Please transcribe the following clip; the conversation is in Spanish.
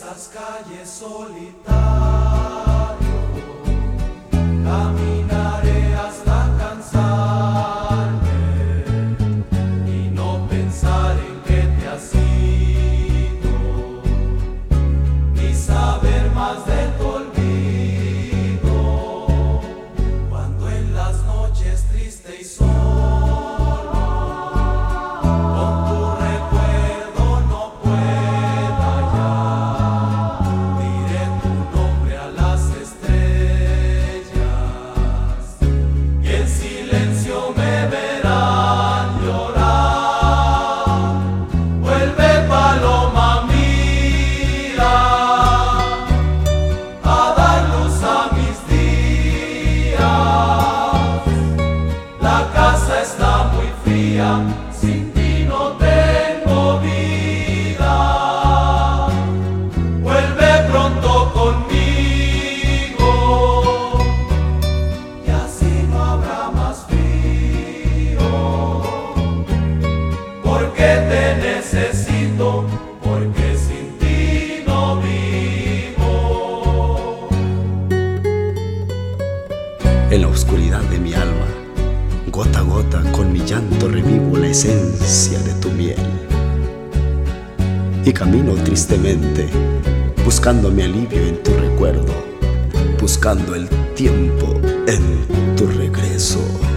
esas calles solitarios, caminaré hasta cansarme y no pensar en que te has ido, ni saber más de tu olvido, cuando en las noches triste y solo con tu recuerdo no pueda hallar, diré tu nombre a las estrellas y en silencio me verán llorar. Vuelve, paloma mía, a dar luz a mis días. La casa está muy fría, sin ti no tengo vida. Vuelve pronto conmigo y así no habrá más frío, porque te necesito, porque sin ti no vivo. En la oscuridad de mi alma, gota a gota con mi llanto revivo la esencia de tu miel. Y camino tristemente, buscando mi alivio en tu recuerdo, buscando el tiempo en tu regreso.